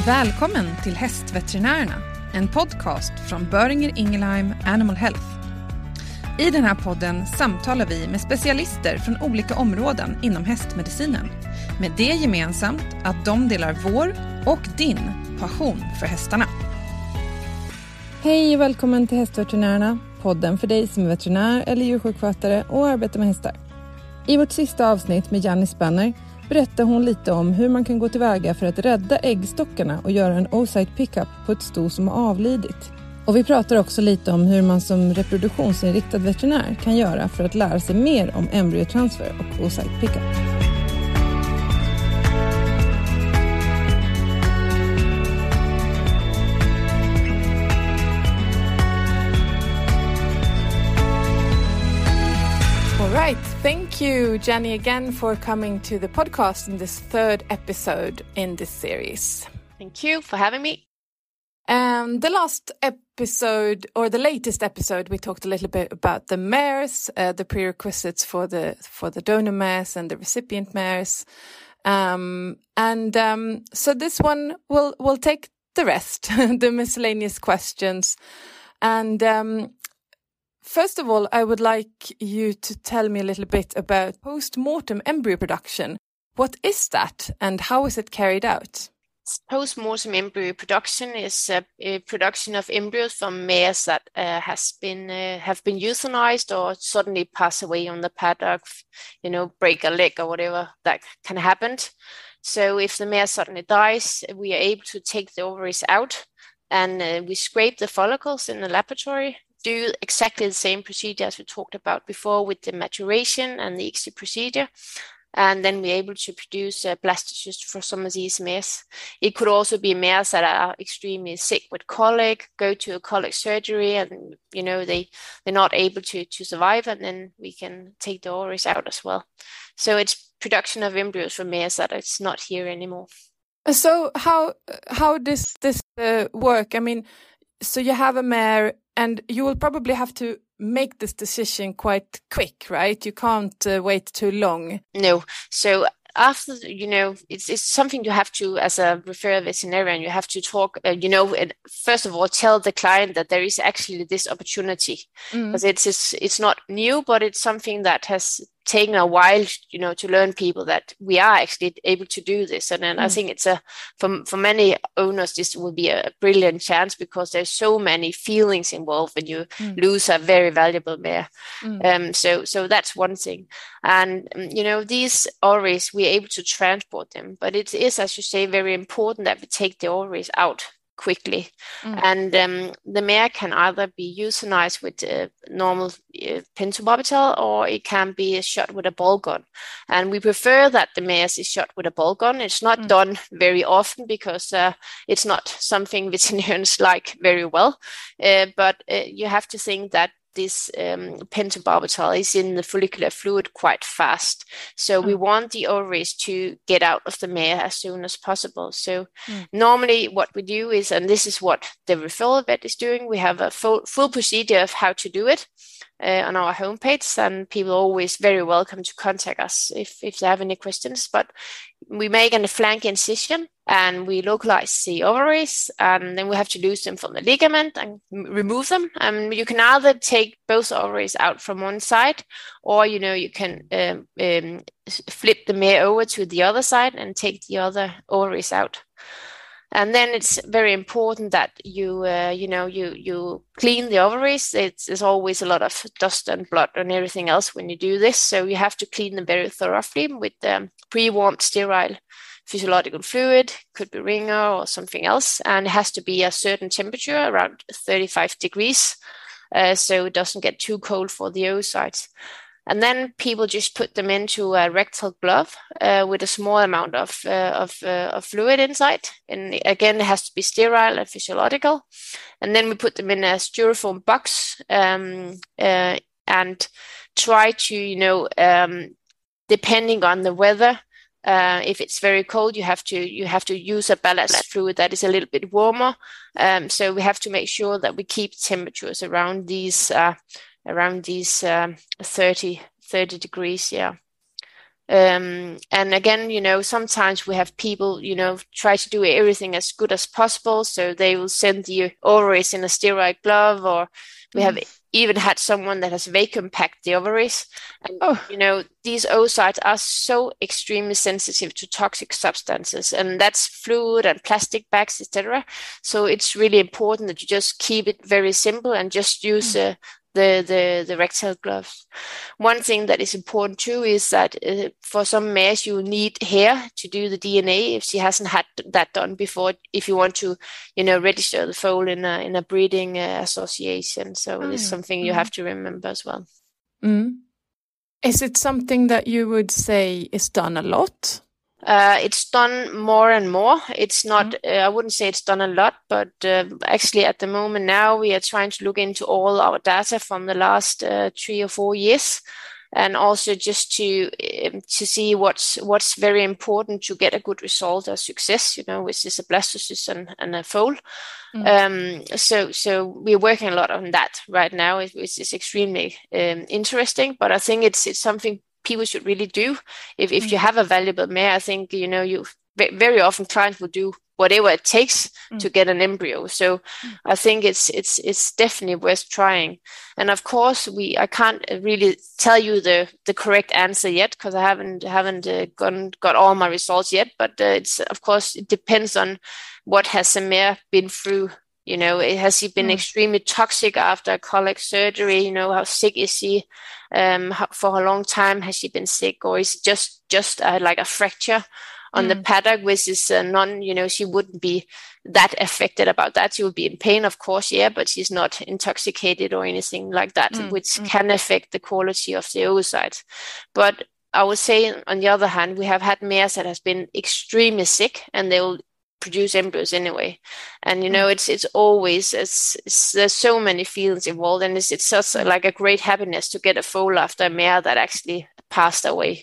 Välkommen till Hästveterinärerna, en podcast från Boehringer Ingelheim Animal Health. I den här podden samtalar vi med specialister från olika områden inom hästmedicinen. Med det gemensamt att de delar vår och din passion för hästarna. Hej och välkommen till Hästveterinärerna, podden för dig som är veterinär eller djursjukskötare och arbetar med hästar. I vårt sista avsnitt med Janni Spanner berättar hon lite om hur man kan gå tillväga för att rädda äggstockarna och göra en oocyte pickup på ett sto som har avlidit. Och vi pratar också lite om hur man som reproduktionsinriktad veterinär kan göra för att lära sig mer om embryotransfer och oocyte pickup. All right, thank you, Janni, again for coming to the podcast in this third episode in this series. Thank you for having me. The last episode, or the latest episode, we talked a little bit about the mares, the prerequisites for the donor mares and the recipient mares, so this one will take the rest, the miscellaneous questions, and. First of all, I would like you to tell me a little bit about post-mortem embryo production. What is that and how is it carried out? Post-mortem embryo production is a production of embryos from mares that have been euthanized or suddenly pass away on the paddock, break a leg or whatever that can happen. So if the mare suddenly dies, we are able to take the ovaries out and we scrape the follicles in the laboratory. Do exactly the same procedure as we talked about before with the maturation and the ICSI procedure. And then we're able to produce blastocysts for some of these mares. It could also be mares that are extremely sick with colic, go to a colic surgery and, they're not able to survive, and then we can take the ovaries out as well. So it's production of embryos from mares that it's not here anymore. So how does this work? I mean, so you have a mare and you will probably have to make this decision quite quick, right? You can't wait too long. No. So after, it's something you have to, as a referral veterinarian, you have to talk, first of all, tell the client that there is actually this opportunity. Because it's not new, but it's something that has taken a while, to learn people that we are actually able to do this. And then I think it's for many owners, this will be a brilliant chance because there's so many feelings involved when you lose a very valuable mare. So that's one thing. And, these ovaries, we're able to transport them, but it is, as you say, very important that we take the ovaries out quickly. And the mare can either be euthanized with normal pentobarbital, or it can be shot with a ball gun. And we prefer that the mare is shot with a ball gun. It's not done very often because it's not something veterinarians like very well. But you have to think that this pentobarbital is in the follicular fluid quite fast. So we want the ovaries to get out of the mare as soon as possible. So normally what we do is, and this is what the referral vet is doing, we have a full procedure of how to do it on our homepage, and people are always very welcome to contact us if they have any questions. But we make a flank incision and we localize the ovaries, and then we have to loose them from the ligament and remove them. And you can either take both ovaries out from one side, or you can flip the mare over to the other side and take the other ovaries out. And then it's very important that you clean the ovaries. There's always a lot of dust and blood and everything else when you do this. So you have to clean them very thoroughly with pre-warmed sterile physiological fluid, could be ringer or something else. And it has to be a certain temperature, around 35 degrees, so it doesn't get too cold for the oocytes. And then people just put them into a rectal glove with a small amount of fluid inside. And again, it has to be sterile and physiological. And then we put them in a styrofoam box and try to, depending on the weather, if it's very cold, you have to use a ballast fluid that is a little bit warmer. So we have to make sure that we keep temperatures around these 30 degrees. Yeah. And again, sometimes we have people, try to do everything as good as possible. So they will send the ovaries in a steroid glove, or we have even had someone that has vacuum packed the ovaries. And, these oocytes are so extremely sensitive to toxic substances, and that's fluid and plastic bags, etc. So it's really important that you just keep it very simple and just use the rectal gloves. One thing that is important too is that for some mares you need hair to do the DNA if she hasn't had that done before, if you want to register the foal in a breeding association. So it's something you have to remember as well. Is it something that you would say is done a lot? It's done more and more. It's not, I wouldn't say it's done a lot, but actually at the moment now we are trying to look into all our data from the last 3 or 4 years, and also just to see what's very important to get a good result or success, which is a blastocyst and a foal. So we're working a lot on that right now, which is extremely interesting. But I think it's something people should really do. If you have a valuable mare, I think you very often clients will do whatever it takes to get an embryo. So I think it's definitely worth trying. And of course, I can't really tell you the correct answer yet, because I haven't got all my results yet. But it's, of course, it depends on what has the mare been through. Has she been extremely toxic after a colic surgery? How sick is she? For a long time has she been sick, or is it just like a fracture on the paddock, which is she wouldn't be that affected about that. She would be in pain, of course, but she's not intoxicated or anything like that, which can affect the quality of the oocytes. But I would say, on the other hand, we have had mares that has been extremely sick, and they will produce embryos anyway. And it's always there's so many feelings involved, and it's such like a great happiness to get a foal after a mare that actually passed away.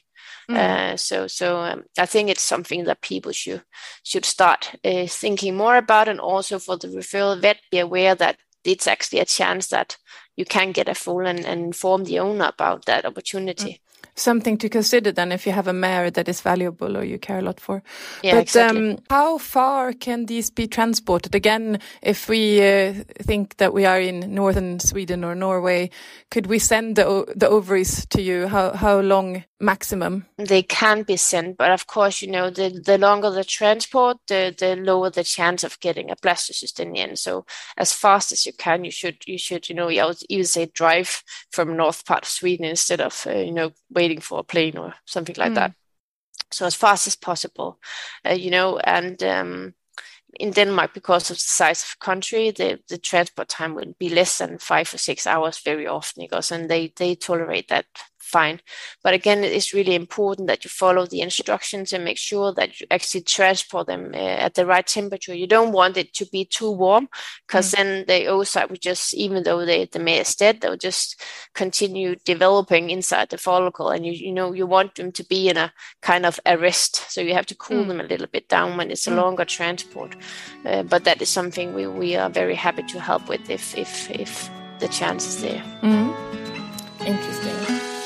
So I think it's something that people should start thinking more about, and also for the referral vet, be aware that it's actually a chance that you can get a foal, and inform the owner about that opportunity. Something to consider then if you have a mare that is valuable or you care a lot for. Yeah, but exactly. How far can these be transported? Again, if we think that we are in northern Sweden or Norway, could we send the ovaries to you? How long maximum? They can be sent, but of course, the longer the transport, the lower the chance of getting a blastocyst in the end. So as fast as you can, you should I would even say drive from north part of Sweden instead of waiting for a plane or something like that. So as fast as possible, and in Denmark, because of the size of the country, the transport time will be less than 5 or 6 hours very often, and they tolerate that fine. But again, it's really important that you follow the instructions and make sure that you actually transport them at the right temperature. You don't want it to be too warm, because then the oocyte will just, even though the mare is dead, they'll just continue developing inside the follicle, and you want them to be in a kind of arrest. So you have to cool them a little bit down when it's a longer transport. But that is something we are very happy to help with if the chance is there. Interesting.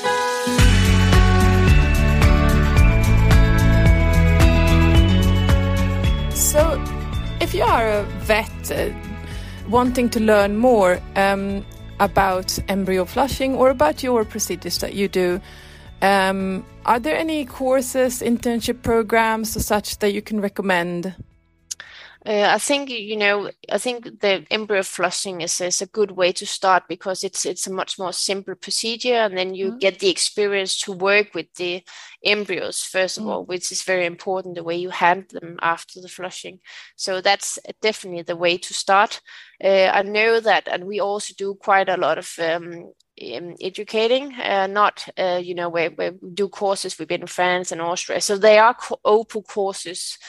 So, if you are a vet wanting to learn more about embryo flushing or about your procedures that you do, are there any courses, internship programs or such that you can recommend? I think the embryo flushing is a good way to start, because it's a much more simple procedure, and then you get the experience to work with the embryos first of all, which is very important, the way you handle them after the flushing. So that's definitely the way to start. I know that, and we also do quite a lot of educating, where we do courses. We've been in France and Austria, so they are open courses.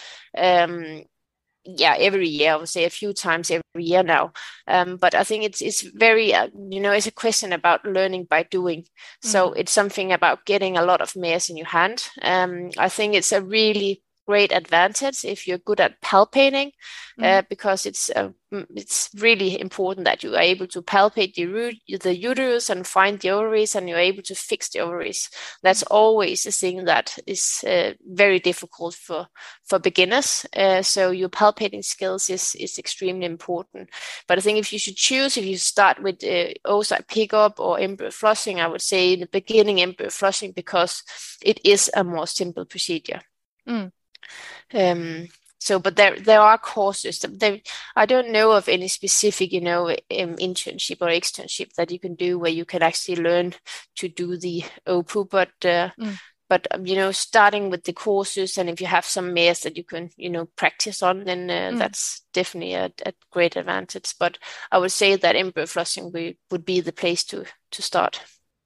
Every year, I would say a few times every year now. But I think it's very, it's a question about learning by doing. So it's something about getting a lot of mares in your hand. I think it's a really great advantage if you're good at palpating, because it's really important that you are able to palpate the uterus and find the ovaries, and you're able to fix the ovaries. That's always a thing that is very difficult for beginners. So your palpating skills is extremely important. But I think if you should choose, if you start with oocyte pickup or embryo flushing, I would say in the beginning embryo flushing, because it is a more simple procedure. But there are courses. I don't know of any specific, internship or externship that you can do where you can actually learn to do the OPU. But starting with the courses, and if you have some mares that you can, practice on, then that's definitely a great advantage. But I would say that embryo flushing would be the place to start.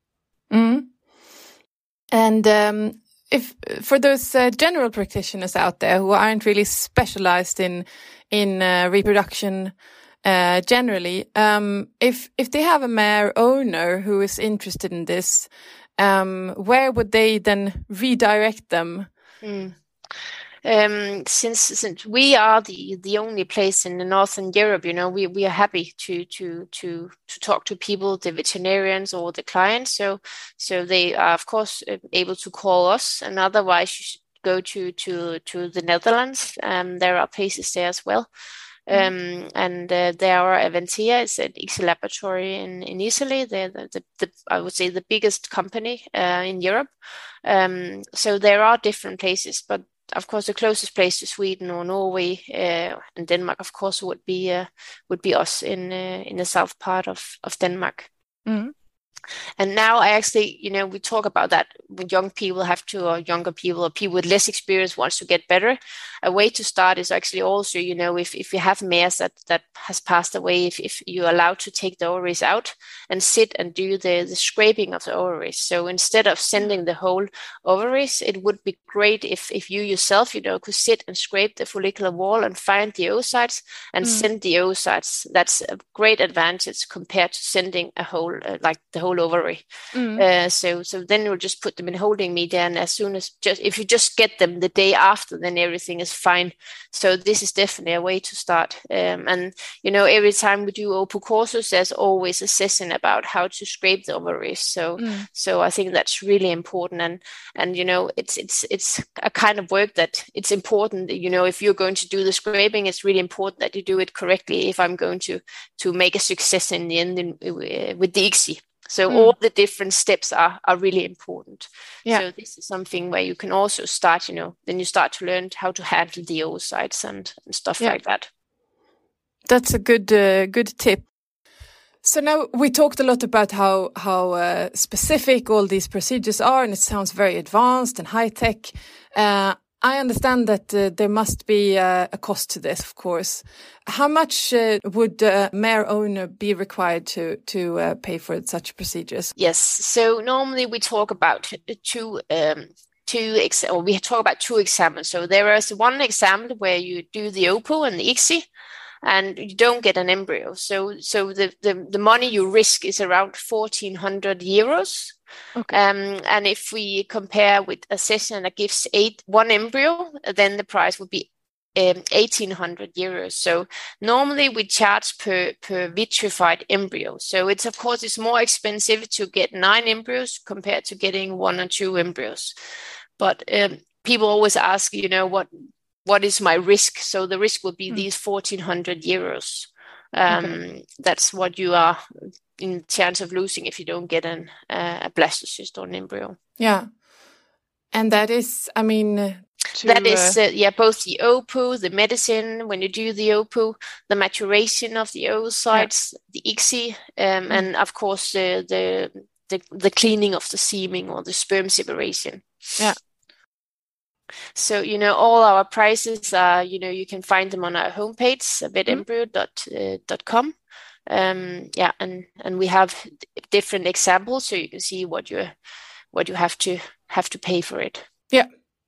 And if for those general practitioners out there who aren't really specialized in reproduction generally, if they have a mare owner who is interested in this, where would they then redirect them? Since we are the only place in the Northern Europe, we are happy to talk to people, the veterinarians or the clients. So they are of course able to call us, and otherwise you should go to the Netherlands. There are places there as well. And there are Aventia, it's an ICSI laboratory in Italy. They're the I would say the biggest company in Europe. So there are different places, but of course the closest place to Sweden or Norway and Denmark, of course, would be us in the south part of Denmark. And now I actually, we talk about that when young people have to, or younger people or people with less experience wants to get better. A way to start is actually also, if you have mares that has passed away, if you're allowed to take the ovaries out and sit and do the scraping of the ovaries. So instead of sending the whole ovaries, it would be great if you yourself, could sit and scrape the follicular wall and find the oocytes and send the oocytes. That's a great advantage compared to sending a whole, like the whole ovary. So then you'll just put them in holding media, and as soon as if you just get them the day after, then everything is fine. So this is definitely a way to start. And every time we do OPU courses, there's always a session about how to scrape the ovaries. So I think that's really important, and it's a kind of work that it's important. If you're going to do the scraping, it's really important that you do it correctly. If I'm going to make a success in the end with the ICSI. So all the different steps are really important. Yeah. So this is something where you can also start, then you start to learn how to handle the oocytes and stuff like that. That's a good tip. So now we talked a lot about how specific all these procedures are, and it sounds very advanced and high tech. I understand that there must be a cost to this, of course. How much would a mare owner be required to pay for such procedures? Yes. So normally we talk about two examples. So there is one example where you do the OPU and the ICSI, and you don't get an embryo. So the money you risk is around 1,400 euros. Okay. And if we compare with a session that gives one embryo, then the price would be 1,800 euros. So normally we charge per vitrified embryo. So it's more expensive to get 9 embryos compared to getting 1 or 2 embryos. But people always ask, what is my risk? So the risk would be these 1,400 euros. That's what you are in chance of losing if you don't get a blastocyst or an embryo. Yeah. And that is, that is both the OPU, the medicine, when you do the OPU, the maturation of the oocytes, the ICSI, and of course the cleaning of the seaming or the sperm separation. Yeah. So, all our prices are, you can find them on our homepage, vetembryo.com. And we have different examples, so you can see what you have to pay for it. Yeah,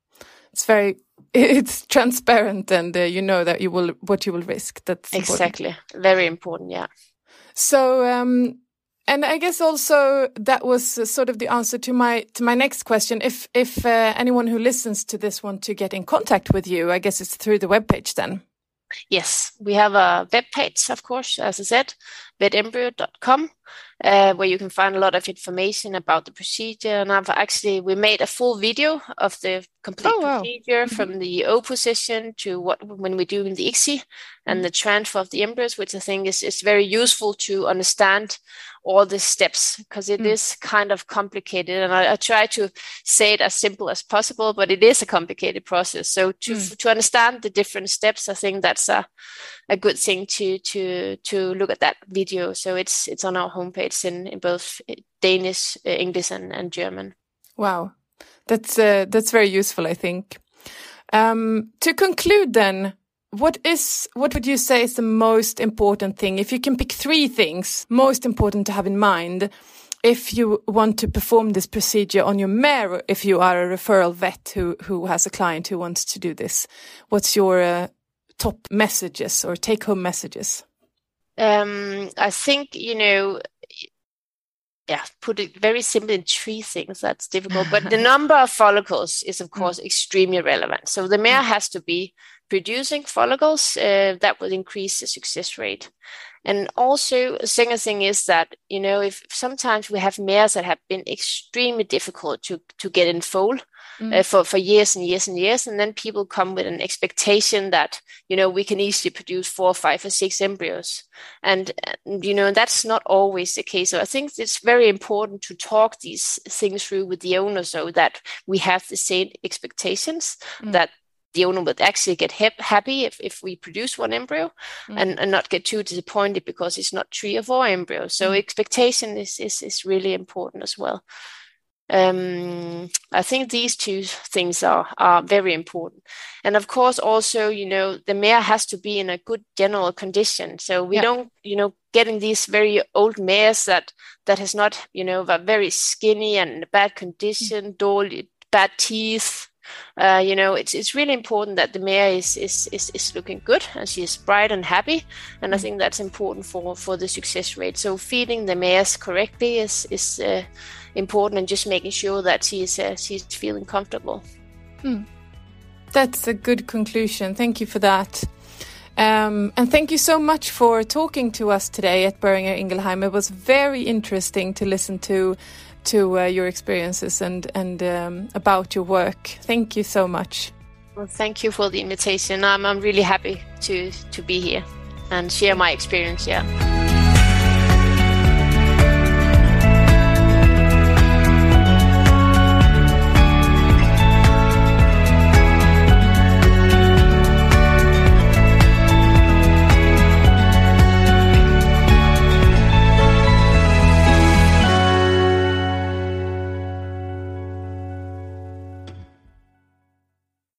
it's transparent, and that what you will risk. That's exactly important. Very important. Yeah. So And I guess also that was sort of the answer to my next question. If anyone who listens to this want to get in contact with you, I guess it's through the webpage then. Yes, we have a webpage, of course, as I said, vetembryo.com, where you can find a lot of information about the procedure. And we made a full video of the complete procedure from the O position to when we're doing the ICSI and the transfer of the embryos, which I think is very useful to understand all the steps, because it is kind of complicated. And I try to say it as simple as possible, but it is a complicated process. So to understand the different steps, I think that's a good thing to look at that video. So it's on our homepage in both Danish, English, and German. Wow, that's very useful, I think. To conclude, then, what would you say is the most important thing, if you can pick 3 things most important to have in mind if you want to perform this procedure on your mare, or if you are a referral vet who has a client who wants to do this? What's your top messages or take-home messages? I think, put it very simply in 3 things. That's difficult, but the number of follicles is, of course, extremely relevant. So the mare has to be producing follicles. That will increase the success rate. And also, a second thing is that, if sometimes we have mares that have been extremely difficult to get in foal for years and years and years, and then people come with an expectation that, we can easily produce 4, 5, or 6 embryos. And, that's not always the case. So I think it's very important to talk these things through with the owner so that we have the same expectations, that the owner would actually get happy if we produce 1 embryo and not get too disappointed because it's not 3 or 4 embryos. So expectation is really important as well. I think these 2 things are very important. And of course, also, the mare has to be in a good general condition. So we don't, getting these very old mares that has not, are very skinny and in a bad condition, bad teeth. It's really important that the mare is looking good and she is bright and happy, and I think that's important for the success rate. So feeding the mares correctly is important, and just making sure that she's feeling comfortable. That's a good conclusion. Thank you for that. And thank you so much for talking to us today at Boehringer Ingelheim. It was very interesting to listen to your experiences and about your work. Thank you so much. Well, thank you for the invitation. I'm really happy to be here and share my experience. Yeah.